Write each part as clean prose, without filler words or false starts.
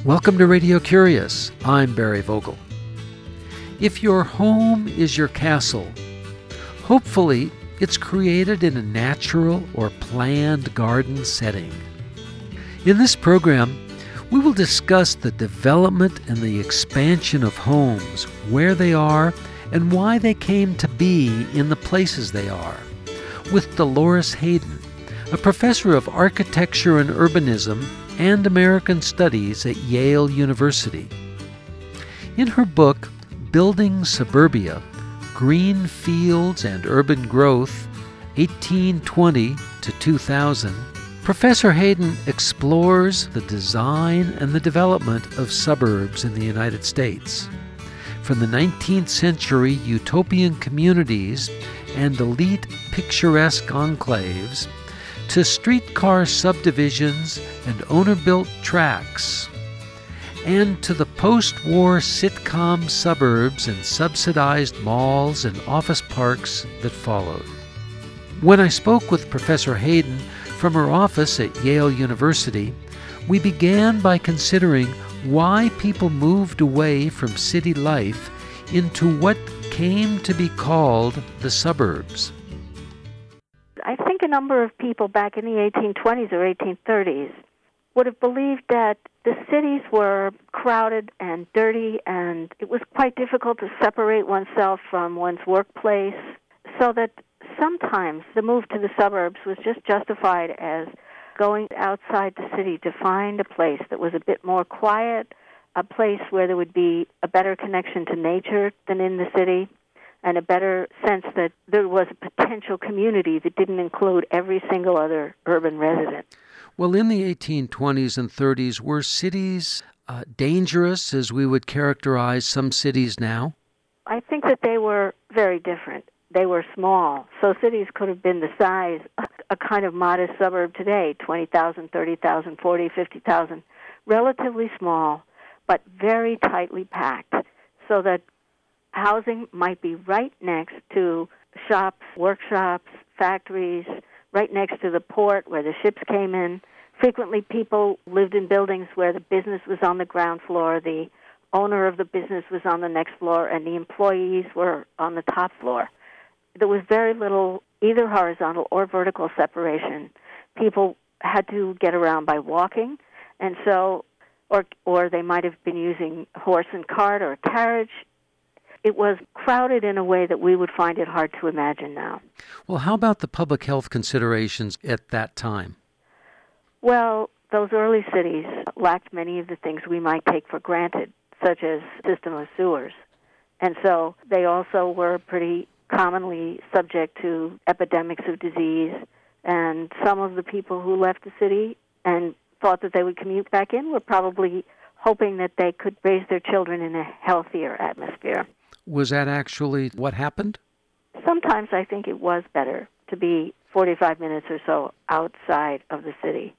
Welcome to Radio Curious. I'm Barry Vogel. If your home is your castle, hopefully it's created in a natural or planned garden setting. In this program, we will discuss the development and the expansion of homes, where they are, and why they came to be in the places they are, with Dolores Hayden, a professor of architecture and urbanism and American Studies at Yale University. In her book, Building Suburbia, Green Fields and Urban Growth, 1820 to 2000, Professor Hayden explores the design and the development of suburbs in the United States. From the 19th century utopian communities and elite picturesque enclaves to streetcar subdivisions and owner-built tracts, and to the post-war sitcom suburbs and subsidized malls and office parks that followed. When I spoke with Professor Hayden from her office at Yale University, we began by considering why people moved away from city life into what came to be called the suburbs. I think a number of people back in the 1820s or 1830s would have believed that the cities were crowded and dirty, and it was quite difficult to separate oneself from one's workplace, so that sometimes the move to the suburbs was just justified as going outside the city to find a place that was a bit more quiet, a place where there would be a better connection to nature than in the city, and a better sense that there was a potential community that didn't include every single other urban resident. Well, in the 1820s and 30s, were cities dangerous as we would characterize some cities now? I think that they were very different. They were small, so cities could have been the size of a kind of modest suburb today, 20,000, 30,000, 40, 50,000, relatively small, but very tightly packed, so that housing might be right next to shops, workshops, factories, right next to the port where the ships came in. Frequently, people lived in buildings where the business was on the ground floor, the owner of the business was on the next floor, and the employees were on the top floor. There was very little either horizontal or vertical separation. People had to get around by walking, and so, or they might have been using horse and cart or a carriage. It was crowded in a way that we would find it hard to imagine now. Well, how about the public health considerations at that time? Well, those early cities lacked many of the things we might take for granted, such as a system of sewers. And so they also were pretty commonly subject to epidemics of disease, and some of the people who left the city and thought that they would commute back in were probably hoping that they could raise their children in a healthier atmosphere. Was that actually what happened? Sometimes I think it was better to be 45 minutes or so outside of the city.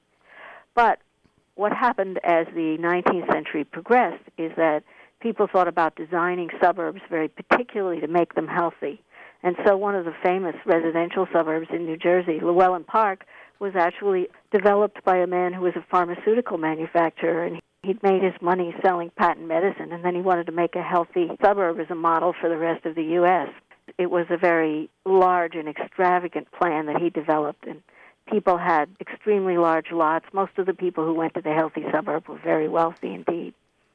But what happened as the 19th century progressed is that people thought about designing suburbs very particularly to make them healthy. And so one of the famous residential suburbs in New Jersey, Llewellyn Park, was actually developed by a man who was a pharmaceutical manufacturer, and he'd made his money selling patent medicine, and then he wanted to make a healthy suburb as a model for the rest of the U.S. It was a very large and extravagant plan that he developed, and people had extremely large lots. Most of the people who went to the healthy suburb were very wealthy indeed.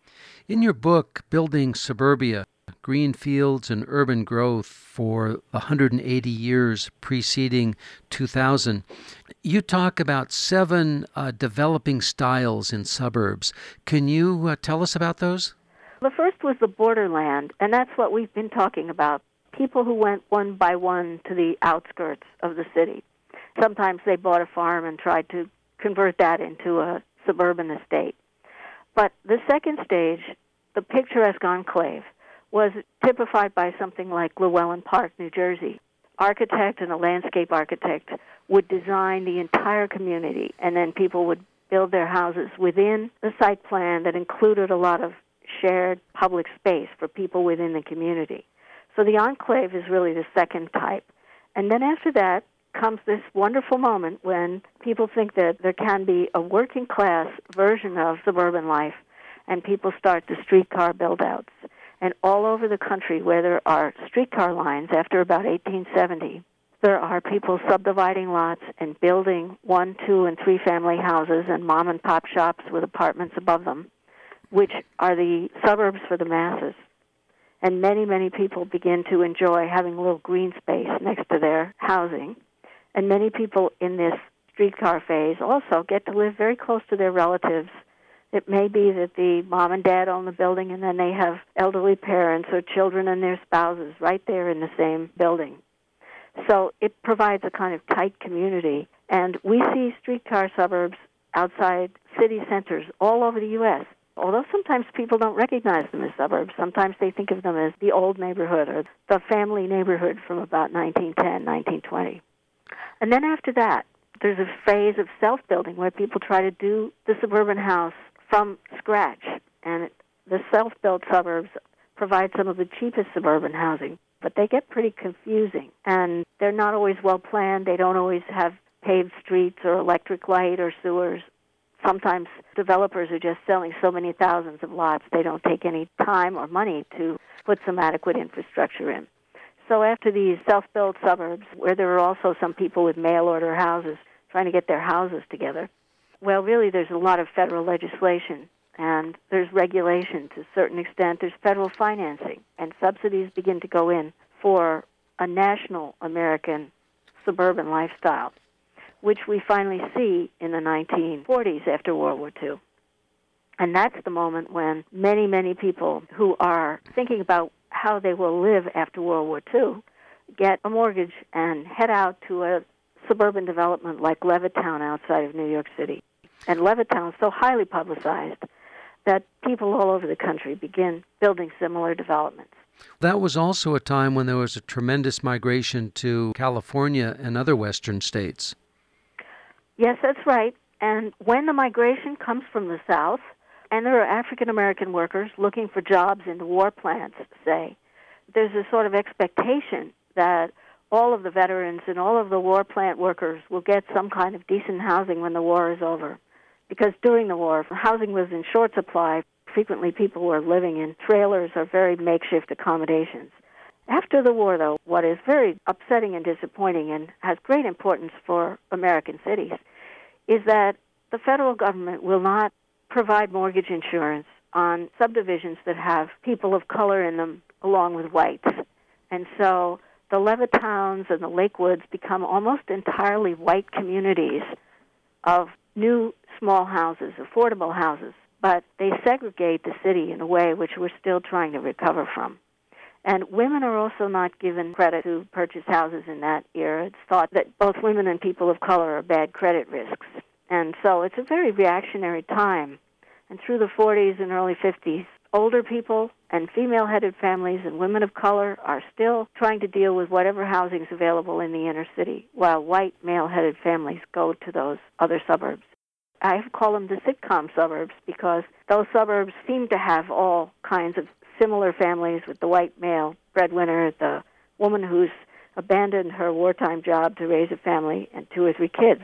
In your book, Building Suburbia, Green Fields and Urban Growth for 180 years preceding 2000, you talk about 7 developing styles in suburbs. Can you tell us about those? The first was the borderland, and that's what we've been talking about. People who went one by one to the outskirts of the city. Sometimes they bought a farm and tried to convert that into a suburban estate. But the second stage, the picturesque enclave, was typified by something like Llewellyn Park, New Jersey. Architect and a landscape architect would design the entire community, and then people would build their houses within the site plan that included a lot of shared public space for people within the community. So the enclave is really the second type. And then after that comes this wonderful moment when people think that there can be a working class version of suburban life, and people start the streetcar build-outs. And all over the country where there are streetcar lines after about 1870, there are people subdividing lots and building 1, 2, and 3 family houses and mom-and-pop shops with apartments above them, which are the suburbs for the masses. And many, many people begin to enjoy having a little green space next to their housing. And many people in this streetcar phase also get to live very close to their relatives. It may be that the mom and dad own the building, and then they have elderly parents or children and their spouses right there in the same building. So it provides a kind of tight community. And we see streetcar suburbs outside city centers all over the U.S., although sometimes people don't recognize them as suburbs. Sometimes they think of them as the old neighborhood or the family neighborhood from about 1910, 1920. And then after that, there's a phase of self-building where people try to do the suburban house from scratch. And the self-built suburbs provide some of the cheapest suburban housing, but they get pretty confusing. And they're not always well-planned. They don't always have paved streets or electric light or sewers. Sometimes developers are just selling so many thousands of lots, they don't take any time or money to put some adequate infrastructure in. So after these self-built suburbs, where there are also some people with mail-order houses trying to get their houses together, well, really there's a lot of federal legislation, and there's regulation to a certain extent. There's federal financing, and subsidies begin to go in for a national American suburban lifestyle, which we finally see in the 1940s after World War II. And that's the moment when many, many people who are thinking about how they will live after World War II get a mortgage and head out to a suburban development like Levittown outside of New York City. And Levittown is so highly publicized that people all over the country begin building similar developments. That was also a time when there was a tremendous migration to California and other western states. Yes, that's right. And when the migration comes from the South, and there are African-American workers looking for jobs in the war plants, say, there's a sort of expectation that all of the veterans and all of the war plant workers will get some kind of decent housing when the war is over. Because during the war, housing was in short supply. Frequently people were living in trailers or very makeshift accommodations. After the war, though, what is very upsetting and disappointing and has great importance for American cities is that the federal government will not provide mortgage insurance on subdivisions that have people of color in them along with whites. And so the Levittowns and the Lakewoods become almost entirely white communities of new small houses, affordable houses. But they segregate the city in a way which we're still trying to recover from. And women are also not given credit to purchase houses in that era. It's thought that both women and people of color are bad credit risks. And so it's a very reactionary time. And through the 40s and early 50s, older people and female-headed families and women of color are still trying to deal with whatever housing is available in the inner city, while white male-headed families go to those other suburbs. I call them the sitcom suburbs because those suburbs seem to have all kinds of similar families, with the white male breadwinner, the woman who's abandoned her wartime job to raise a family and 2 or 3 kids.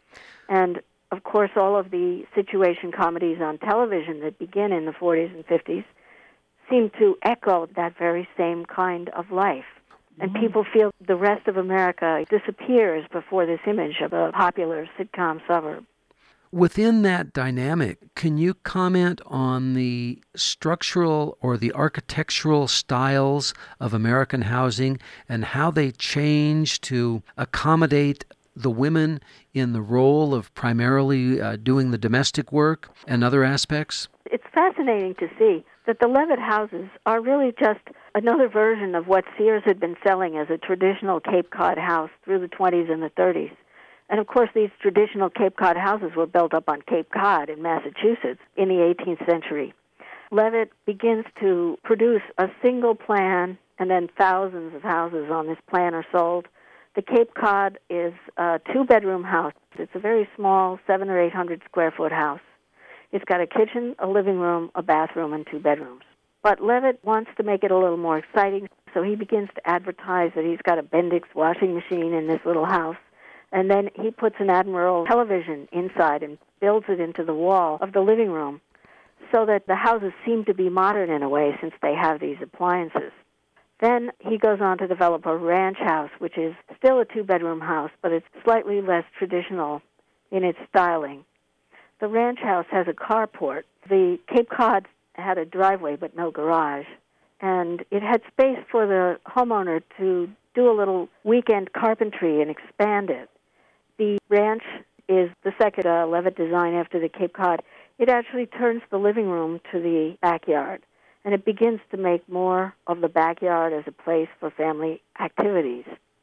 And, of course, all of the situation comedies on television that begin in the 40s and 50s seem to echo that very same kind of life. And people feel the rest of America disappears before this image of a popular sitcom suburb. Within that dynamic, can you comment on the structural or the architectural styles of American housing and how they change to accommodate the women in the role of primarily doing the domestic work and other aspects? It's fascinating to see that the Levitt houses are really just another version of what Sears had been selling as a traditional Cape Cod house through the 20s and the 30s. And, of course, these traditional Cape Cod houses were built up on Cape Cod in Massachusetts in the 18th century. Levitt begins to produce a single plan, and then thousands of houses on this plan are sold. The Cape Cod is a 2-bedroom house. It's a very small 700 or 800 square foot house. It's got a kitchen, a living room, a bathroom, and 2 bedrooms. But Levitt wants to make it a little more exciting, so he begins to advertise that he's got a Bendix washing machine in this little house. And then he puts an Admiral television inside and builds it into the wall of the living room. so that the houses seem to be modern in a way since they have these appliances. Then he goes on to develop a ranch house, which is still a two-bedroom house, but it's slightly less traditional in its styling. The ranch house has a carport. The Cape Cod had a driveway but no garage, and it had space for the homeowner to do a little weekend carpentry and expand it. The ranch is the second Levitt design after the Cape Cod. It actually turns the living room to the backyard, and it begins to make more of the backyard as a place for family activities.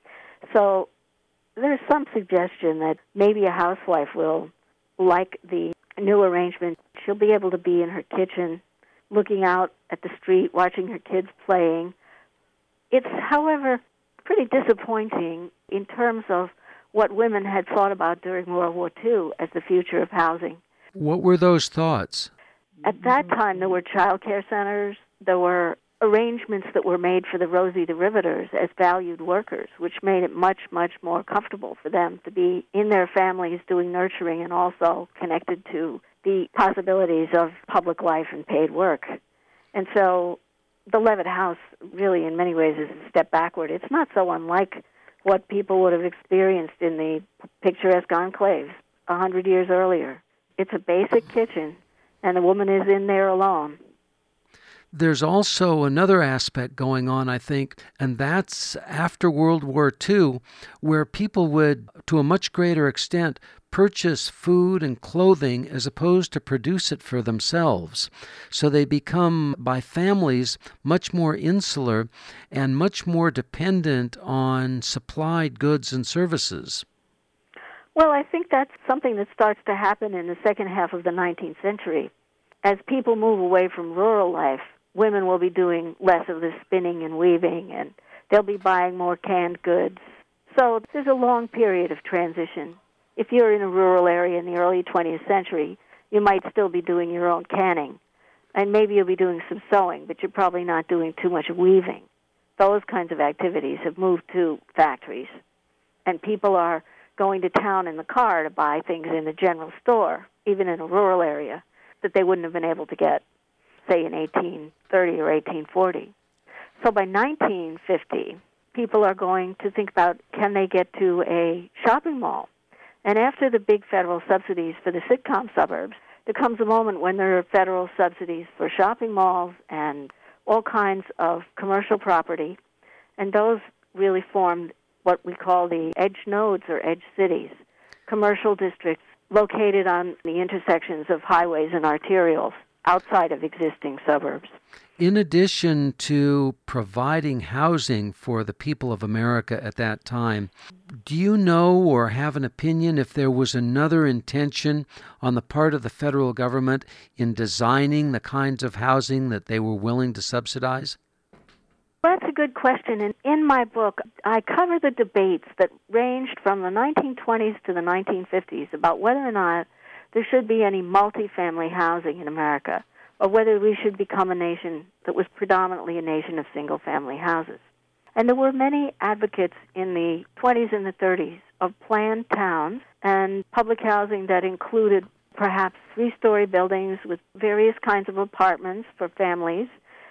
So there's some suggestion that maybe a housewife will like the new arrangement. She'll be able to be in her kitchen, looking out at the street, watching her kids playing. It's, however, pretty disappointing in terms of what women had thought about during World War II as the future of housing. What were those thoughts? At that time, there were child care centers. There were arrangements that were made for the Rosie the Riveters as valued workers, which made it much, much more comfortable for them to be in their families doing nurturing and also connected to the possibilities of public life and paid work. And so the Levitt House really in many ways is a step backward. It's not so unlike what people would have experienced in the picturesque enclaves 100 years earlier. It's a basic kitchen, and the woman is in there alone. There's also another aspect going on, I think, and that's after World War II, where people would, to a much greater extent, purchase food and clothing as opposed to produce it for themselves. So they become, by families, much more insular and much more dependent on supplied goods and services. Well, I think that's something that starts to happen in the second half of the 19th century. As people move away from rural life, women will be doing less of the spinning and weaving, and they'll be buying more canned goods. So there's a long period of transition. If you're in a rural area in the early 20th century, you might still be doing your own canning, and maybe you'll be doing some sewing, but you're probably not doing too much weaving. Those kinds of activities have moved to factories, and people are going to town in the car to buy things in the general store, even in a rural area, that they wouldn't have been able to get, say, in 1830 or 1840. So by 1950, people are going to think about, can they get to a shopping mall? And after the big federal subsidies for the sitcom suburbs, there comes a moment when there are federal subsidies for shopping malls and all kinds of commercial property, and those really formed what we call the edge nodes or edge cities, commercial districts located on the intersections of highways and arterials outside of existing suburbs. In addition to providing housing for the people of America at that time, do you know or have an opinion if there was another intention on the part of the federal government in designing the kinds of housing that they were willing to subsidize? That's a good question. And in my book, I cover the debates that ranged from the 1920s to the 1950s about whether or not there should be any multifamily housing in America, or whether we should become a nation that was predominantly a nation of single-family houses. And there were many advocates in the 20s and the 30s of planned towns and public housing that included perhaps three-story buildings with various kinds of apartments for families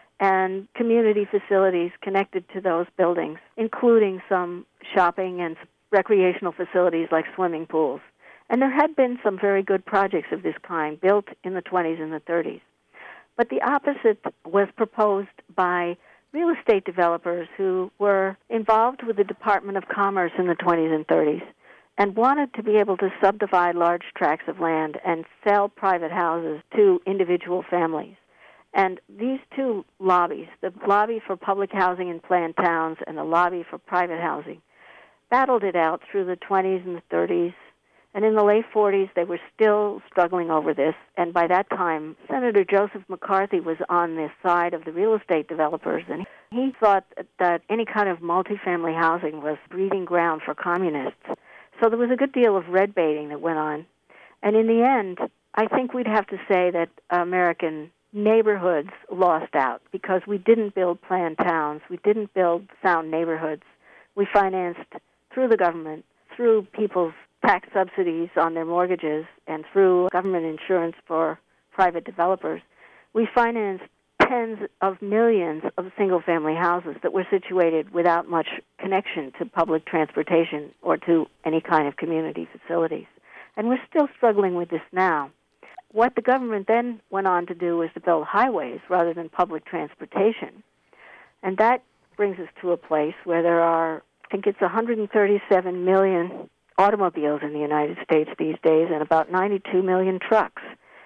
and community facilities connected to those buildings, including some shopping and recreational facilities like swimming pools. And there had been some very good projects of this kind built in the 20s and the 30s. But the opposite was proposed by real estate developers who were involved with the Department of Commerce in the 20s and 30s and wanted to be able to subdivide large tracts of land and sell private houses to individual families. And these two lobbies, the lobby for public housing in planned towns and the lobby for private housing, battled it out through the 20s and the 30s. And in the late 40s, they were still struggling over this. And by that time, Senator Joseph McCarthy was on the side of the real estate developers. And he thought that any kind of multifamily housing was breeding ground for communists. So there was a good deal of red baiting that went on. And in the end, I think we'd have to say that American neighborhoods lost out because we didn't build planned towns. We didn't build sound neighborhoods. We financed through the government, through people's tax subsidies on their mortgages, and through government insurance for private developers. We financed tens of millions of single-family houses that were situated without much connection to public transportation or to any kind of community facilities. And we're still struggling with this now. What the government then went on to do was to build highways rather than public transportation. And that brings us to a place where there are, I think it's 137 million automobiles in the United States these days and about 92 million trucks.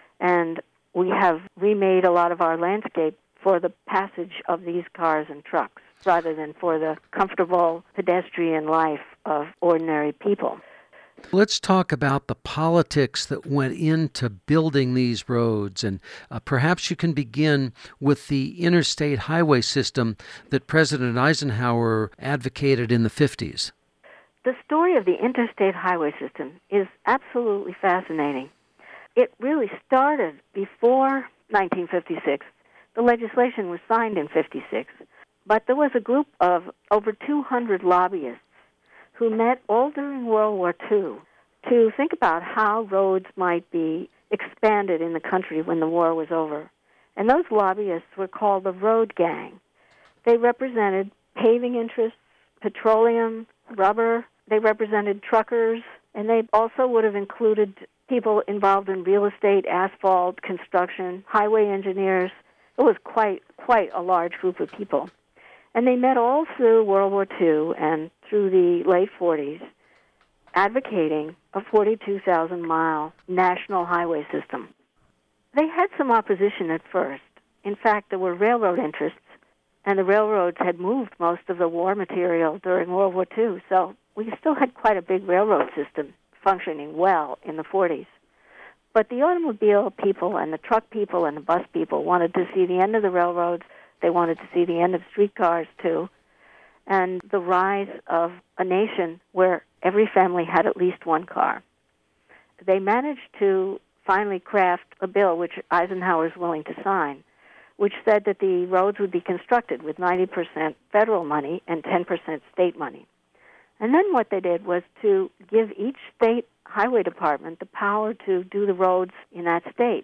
And we have remade a lot of our landscape for the passage of these cars and trucks rather than for the comfortable pedestrian life of ordinary people. Let's talk about the politics that went into building these roads, and perhaps you can begin with the interstate highway system that President Eisenhower advocated in the 50s. The story of the interstate highway system is absolutely fascinating. It really started before 1956. The legislation was signed in 56, but there was a group of over 200 lobbyists who met all during World War II to think about how roads might be expanded in the country when the war was over. And those lobbyists were called the Road Gang. They represented paving interests, petroleum, rubber. They represented truckers, and they also would have included people involved in real estate, asphalt, construction, highway engineers. It was quite a large group of people. And they met all through World War II and through the late 40s, advocating a 42,000-mile national highway system. They had some opposition at first. In fact, there were railroad interests, and the railroads had moved most of the war material during World War II, so we still had quite a big railroad system functioning well in the 40s. But the automobile people and the truck people and the bus people wanted to see the end of the railroads. They wanted to see the end of streetcars, too, and the rise of a nation where every family had at least one car. They managed to finally craft a bill, which Eisenhower was willing to sign, which said that the roads would be constructed with 90% federal money and 10% state money. And then what they did was to give each state highway department the power to do the roads in that state.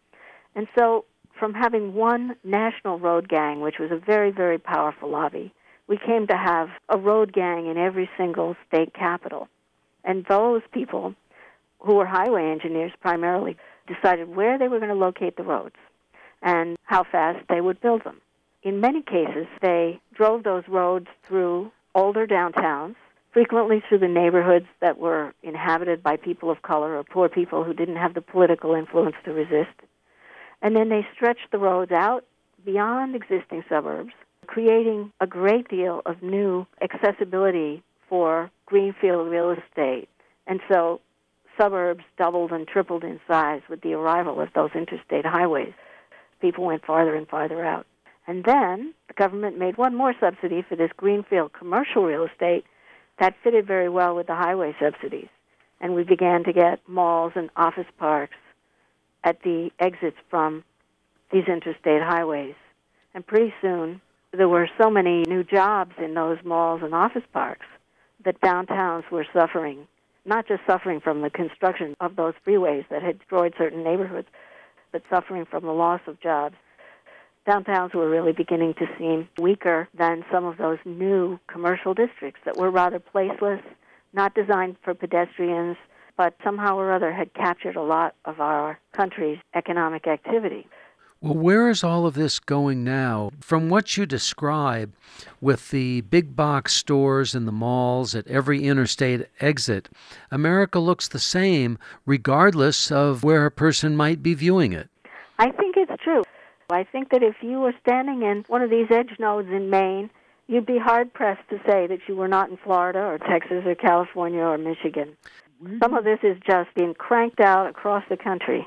And so from having one national road gang, which was a very, very powerful lobby, we came to have a road gang in every single state capital. And those people, who were highway engineers primarily, decided where they were going to locate the roads and how fast they would build them. In many cases, they drove those roads through older downtowns, frequently through the neighborhoods that were inhabited by people of color or poor people who didn't have the political influence to resist. And then they stretched the roads out beyond existing suburbs, creating a great deal of new accessibility for greenfield real estate. And so suburbs doubled and tripled in size with the arrival of those interstate highways. People went farther and farther out. And then the government made one more subsidy for this greenfield commercial real estate that fitted very well with the highway subsidies. And we began to get malls and office parks at the exits from these interstate highways. And pretty soon, there were so many new jobs in those malls and office parks that downtowns were suffering, not just suffering from the construction of those freeways that had destroyed certain neighborhoods, but suffering from the loss of jobs. Downtowns were really beginning to seem weaker than some of those new commercial districts that were rather placeless, not designed for pedestrians, but somehow or other had captured a lot of our country's economic activity. Well, where is all of this going now? From what you describe with the big box stores and the malls at every interstate exit, America looks the same regardless of where a person might be viewing it. I think it's true. I think that if you were standing in one of these edge nodes in Maine, you'd be hard-pressed to say that you were not in Florida or Texas or California or Michigan. Some of this is just being cranked out across the country.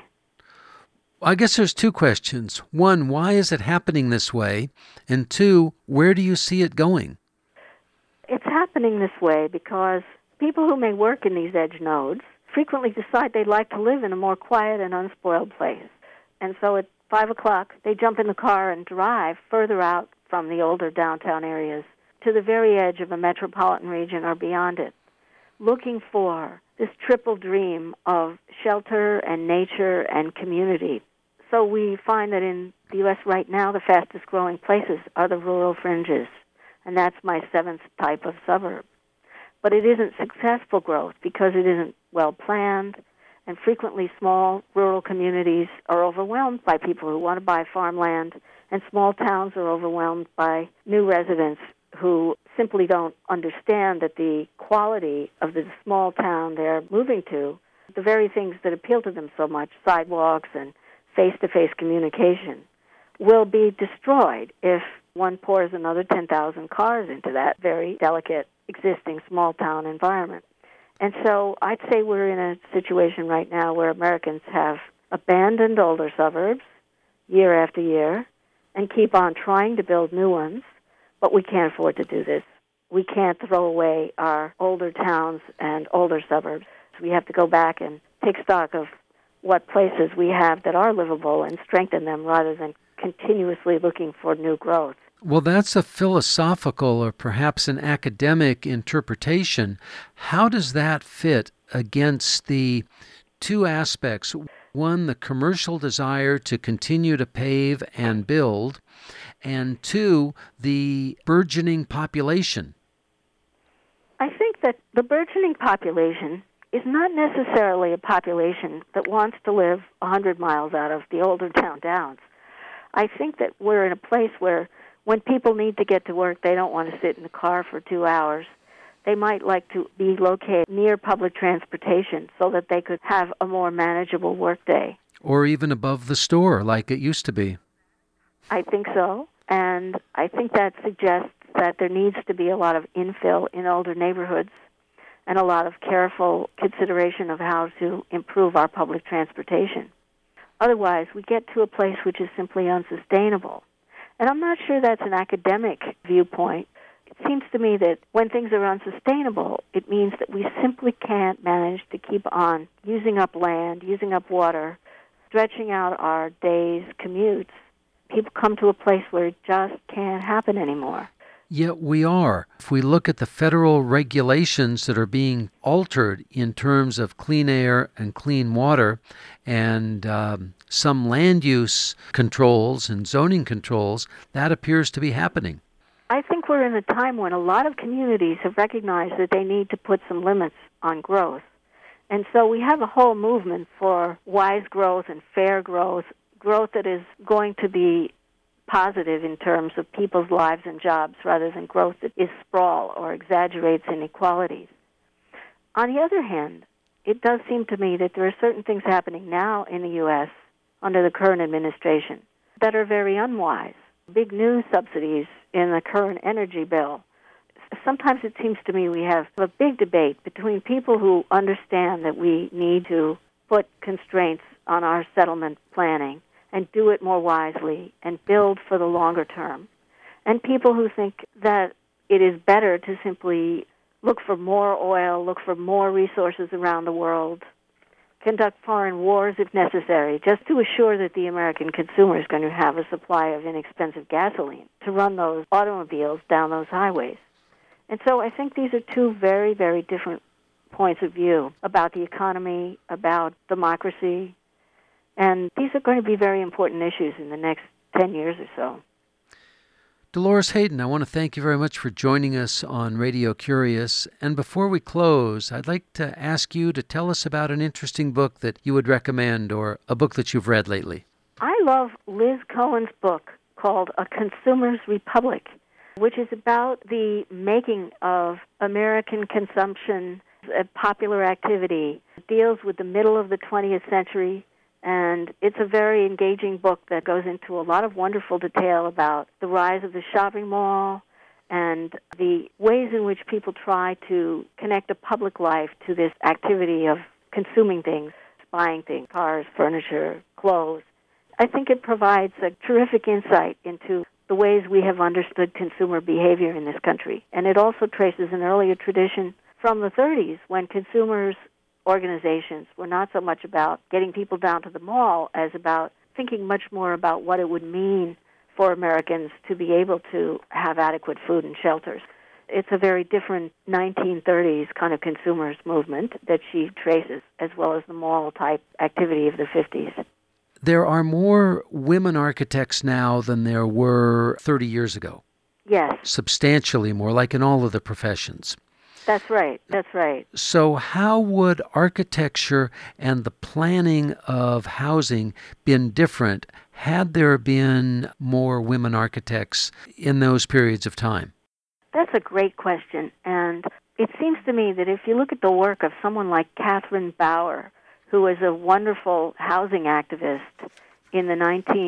I guess there's two questions. One, why is it happening this way? And two, where do you see it going? It's happening this way because people who may work in these edge nodes frequently decide they'd like to live in a more quiet and unspoiled place. And so at 5 o'clock, they jump in the car and drive further out from the older downtown areas to the very edge of a metropolitan region or beyond it, looking for this triple dream of shelter and nature and community. So we find that in the U.S. right now, the fastest growing places are the rural fringes, and that's my seventh type of suburb. But it isn't successful growth because it isn't well planned, and frequently small rural communities are overwhelmed by people who want to buy farmland, and small towns are overwhelmed by new residents who simply don't understand that the quality of the small town they're moving to, the very things that appeal to them so much, sidewalks and face-to-face communication, will be destroyed if one pours another 10,000 cars into that very delicate existing small-town environment. And so I'd say we're in a situation right now where Americans have abandoned older suburbs year after year and keep on trying to build new ones, but we can't afford to do this. We can't throw away our older towns and older suburbs. We have to go back and take stock of what places we have that are livable and strengthen them rather than continuously looking for new growth. Well, that's a philosophical or perhaps an academic interpretation. How does that fit against the two aspects? One, the commercial desire to continue to pave and build, and two, the burgeoning population. I think that the burgeoning population is not necessarily a population that wants to live 100 miles out of the older town downs. I think that we're in a place where when people need to get to work, they don't want to sit in the car for 2 hours. They might like to be located near public transportation so that they could have a more manageable workday. Or even above the store, like it used to be. I think so, and I think that suggests that there needs to be a lot of infill in older neighborhoods and a lot of careful consideration of how to improve our public transportation. Otherwise, we get to a place which is simply unsustainable. And I'm not sure that's an academic viewpoint. It seems to me that when things are unsustainable, it means that we simply can't manage to keep on using up land, using up water, stretching out our days' commutes. People come to a place where it just can't happen anymore. Yet we are. If we look at the federal regulations that are being altered in terms of clean air and clean water and some land use controls and zoning controls, that appears to be happening. I think we're in a time when a lot of communities have recognized that they need to put some limits on growth. And so we have a whole movement for wise growth and fair growth, growth that is going to be positive in terms of people's lives and jobs rather than growth that is sprawl or exaggerates inequalities. On the other hand, it does seem to me that there are certain things happening now in the U.S. under the current administration that are very unwise. Big new subsidies in the current energy bill. Sometimes it seems to me we have a big debate between people who understand that we need to put constraints on our settlement planning and do it more wisely and build for the longer term, and people who think that it is better to simply look for more oil, look for more resources around the world, conduct foreign wars if necessary, just to assure that the American consumer is going to have a supply of inexpensive gasoline to run those automobiles down those highways. And so I think these are two very, very different points of view about the economy, about democracy, and these are going to be very important issues in the next 10 years or so. Dolores Hayden, I want to thank you very much for joining us on Radio Curious. And before we close, I'd like to ask you to tell us about an interesting book that you would recommend or a book that you've read lately. I love Liz Cohen's book called A Consumer's Republic, which is about the making of American consumption a popular activity. It deals with the middle of the 20th century, and it's a very engaging book that goes into a lot of wonderful detail about the rise of the shopping mall and the ways in which people try to connect a public life to this activity of consuming things, buying things, cars, furniture, clothes. I think it provides a terrific insight into the ways we have understood consumer behavior in this country. And it also traces an earlier tradition from the 30s when consumers' organizations were not so much about getting people down to the mall as about thinking much more about what it would mean for Americans to be able to have adequate food and shelters. It's a very different 1930s kind of consumers movement that she traces, as well as the mall-type activity of the 50s. there are more women architects now than there were 30 years ago. Yes. Substantially more, like in all of the professions. That's right. That's right. So how would architecture and the planning of housing been different had there been more women architects in those periods of time? That's a great question. And it seems to me that if you look at the work of someone like Catherine Bauer, who was a wonderful housing activist in the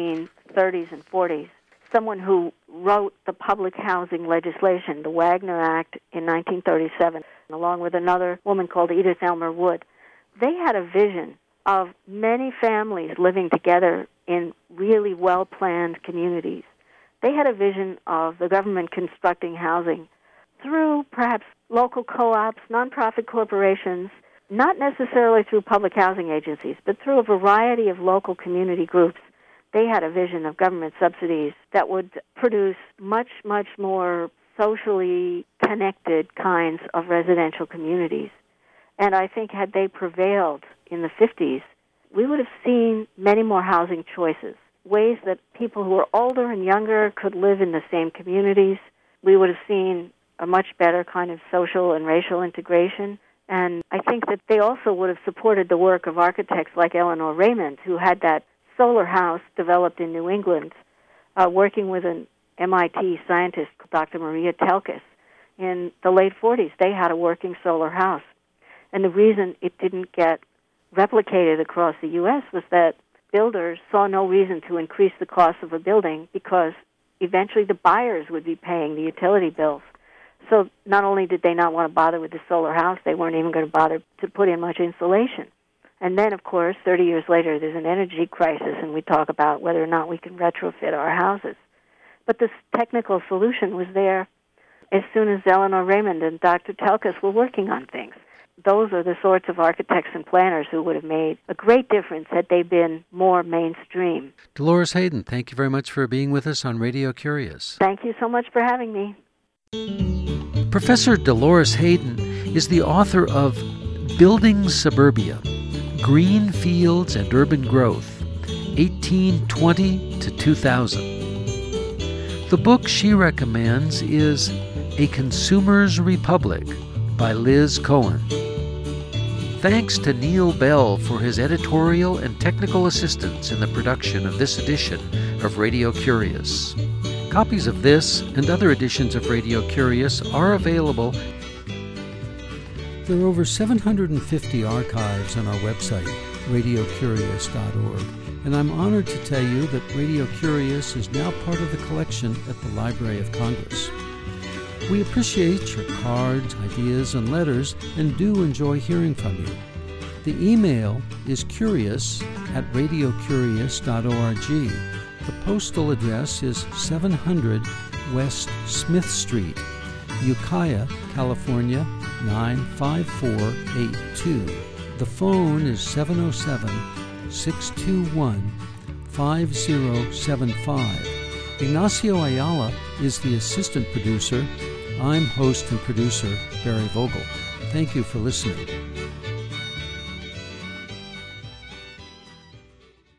1930s and 40s, someone who wrote the public housing legislation, the Wagner Act in 1937, along with another woman called Edith Elmer Wood. They had a vision of many families living together in really well-planned communities. They had a vision of the government constructing housing through perhaps local co-ops, nonprofit corporations, not necessarily through public housing agencies, but through a variety of local community groups. They had a vision of government subsidies that would produce much, much more socially connected kinds of residential communities. And I think had they prevailed in the 50s, we would have seen many more housing choices, ways that people who were older and younger could live in the same communities. We would have seen a much better kind of social and racial integration. And I think that they also would have supported the work of architects like Eleanor Raymond, who had that solar house developed in New England, working with an MIT scientist, Dr. Maria Telkes. In the late 40s, they had a working solar house. And the reason it didn't get replicated across the U.S. was that builders saw no reason to increase the cost of a building because eventually the buyers would be paying the utility bills. So not only did they not want to bother with the solar house, they weren't even going to bother to put in much insulation. And then, of course, 30 years later, there's an energy crisis, and we talk about whether or not we can retrofit our houses. But this technical solution was there as soon as Eleanor Raymond and Dr. Telkes were working on things. Those are the sorts of architects and planners who would have made a great difference had they been more mainstream. Dolores Hayden, thank you very much for being with us on Radio Curious. Thank you so much for having me. Professor Dolores Hayden is the author of Building Suburbia, Green Fields and Urban Growth, 1820 to 2000. The book she recommends is A Consumer's Republic by Liz Cohen. Thanks to Neil Bell for his editorial and technical assistance in the production of this edition of Radio Curious. Copies of this and other editions of Radio Curious are available. There are over 750 archives on our website, radiocurious.org, and I'm honored to tell you that Radio Curious is now part of the collection at the Library of Congress. We appreciate your cards, ideas, and letters, and do enjoy hearing from you. The email is curious@radiocurious.org. The postal address is 700 West Smith Street, Ukiah, California, 95482. The phone is 707-621-5075. Ignacio Ayala is the assistant producer. I'm host and producer Barry Vogel. Thank you for listening.